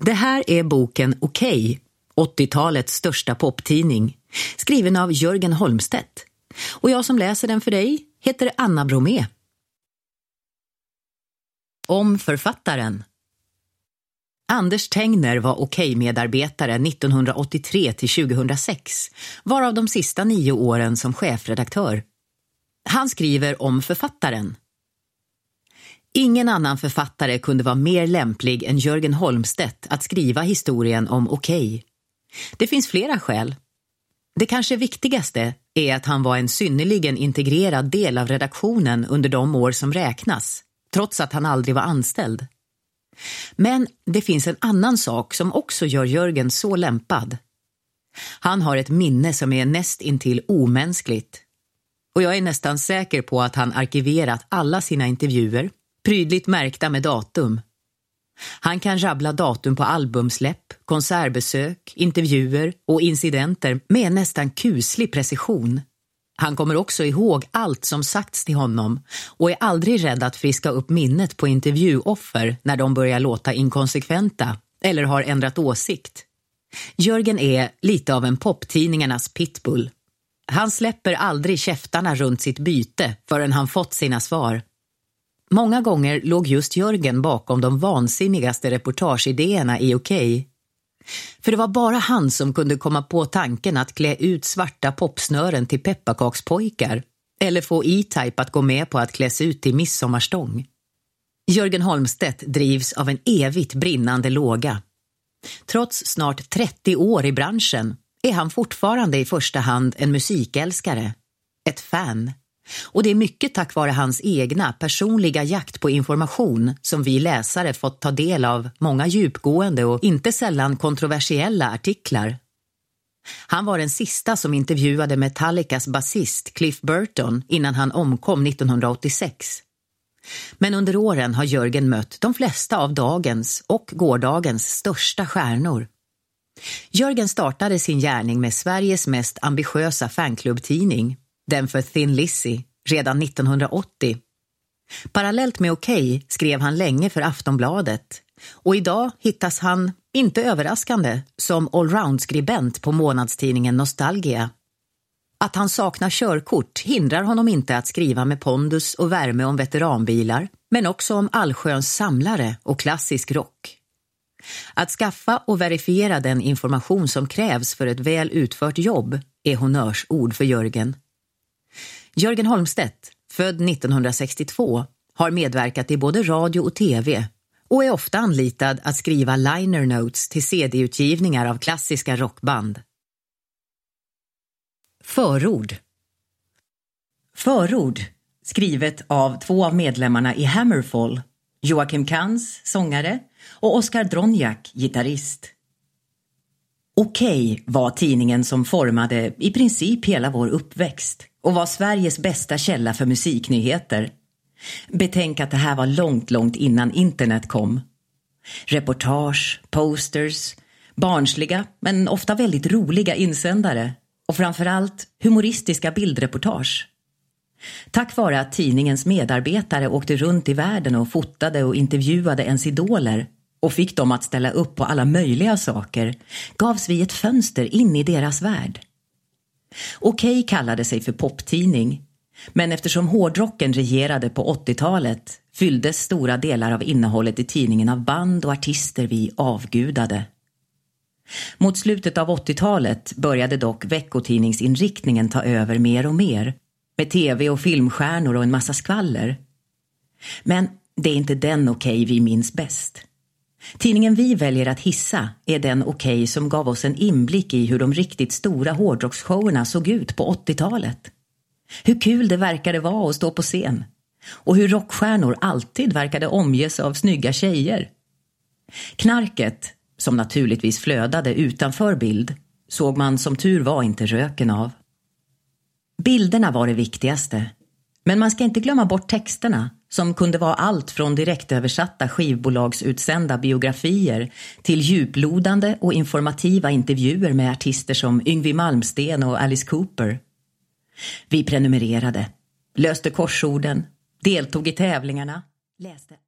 Det här är boken Okej, 80-talets största poptidning, skriven av Jörgen Holmstedt. Och jag som läser den för dig heter Anna Bromé. Om författaren. Anders Tengner var Okej-medarbetare 1983 till 2006, varav de sista 9 åren som chefredaktör. Han skriver om författaren. Ingen annan författare kunde vara mer lämplig än Jörgen Holmstedt att skriva historien om Okej. Det finns flera skäl. Det kanske viktigaste är att han var en synnerligen integrerad del av redaktionen under de år som räknas, trots att han aldrig var anställd. Men det finns en annan sak som också gör Jörgen så lämpad. Han har ett minne som är näst intill omänskligt. Och jag är nästan säker på att han arkiverat alla sina intervjuer, prydligt märkta med datum. Han kan rabbla datum på albumsläpp, konsertbesök, intervjuer och incidenter med nästan kuslig precision. Han kommer också ihåg allt som sagts till honom och är aldrig rädd att friska upp minnet på intervjuoffer när de börjar låta inkonsekventa eller har ändrat åsikt. Jörgen är lite av en poptidningarnas pitbull. Han släpper aldrig käftarna runt sitt byte förrän han fått sina svar. Många gånger låg just Jörgen bakom de vansinnigaste reportageidéerna i Okej. För det var bara han som kunde komma på tanken att klä ut svarta popsnören till pepparkakspojkar eller få E-Type att gå med på att kläs ut till midsommarstång. Jörgen Holmstedt drivs av en evigt brinnande låga. Trots snart 30 år i branschen är han fortfarande i första hand en musikälskare, ett fan. Och det är mycket tack vare hans egna personliga jakt på information som vi läsare fått ta del av många djupgående och inte sällan kontroversiella artiklar. Han var den sista som intervjuade Metallicas basist Cliff Burton innan han omkom 1986. Men under åren har Jörgen mött de flesta av dagens och gårdagens största stjärnor. Jörgen startade sin gärning med Sveriges mest ambitiösa fanklubbtidning, den för Thin Lizzy, redan 1980. Parallellt med Okej skrev han länge för Aftonbladet och idag hittas han, inte överraskande, som allround-skribent på månadstidningen Nostalgia. Att han saknar körkort hindrar honom inte att skriva med pondus och värme om veteranbilar, men också om allsköns samlare och klassisk rock. Att skaffa och verifiera den information som krävs för ett väl utfört jobb är honnörsord för Jörgen. Jörgen Holmstedt, född 1962, har medverkat i både radio och tv och är ofta anlitad att skriva liner notes till CD-utgivningar av klassiska rockband. Förord. Förord, skrivet av 2 av medlemmarna i Hammerfall, Joakim Kans, sångare, och Oskar Dronjak, gitarrist. Okej var tidningen som formade i princip hela vår uppväxt och var Sveriges bästa källa för musiknyheter. Betänk att det här var långt innan internet kom. Reportage, posters, barnsliga men ofta väldigt roliga insändare och framförallt humoristiska bildreportage. Tack vare att tidningens medarbetare åkte runt i världen och fotade och intervjuade ens idoler och fick dem att ställa upp på alla möjliga saker gavs vi ett fönster in i deras värld. Okej kallade sig för poptidning, men eftersom hårdrocken regerade på 80-talet fylldes stora delar av innehållet i tidningen av band och artister vi avgudade. Mot slutet av 80-talet började dock veckotidningsinriktningen ta över mer och mer, med tv- och filmstjärnor och en massa skvaller. Men det är inte den Okej vi minns bäst. Tidningen vi väljer att hissa är den Okej som gav oss en inblick i hur de riktigt stora hårdrocksshowerna såg ut på 80-talet. Hur kul det verkade vara att stå på scen. Och hur rockstjärnor alltid verkade omges av snygga tjejer. Knarket, som naturligtvis flödade utanför bild, såg man som tur var inte röken av. Bilderna var det viktigaste. Men man ska inte glömma bort texterna, som kunde vara allt från direktöversatta skivbolagsutsända biografier till djuplodande och informativa intervjuer med artister som Yngwie Malmsteen och Alice Cooper. Vi prenumererade, löste korsorden, deltog i tävlingarna, läste